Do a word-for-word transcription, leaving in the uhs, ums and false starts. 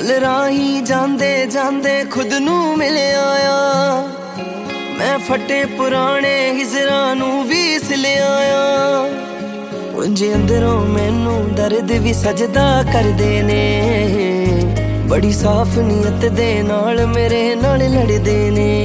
गल राही जांदे जांदे खुद नू मिल आया। मैं फटे पुराने हिजरां नू भी सिल आया। उंज अंदरों मैनू दर्द भी सजदा करदे ने। बड़ी साफ नीयत दे नाल मेरे नाल लड़दे ने।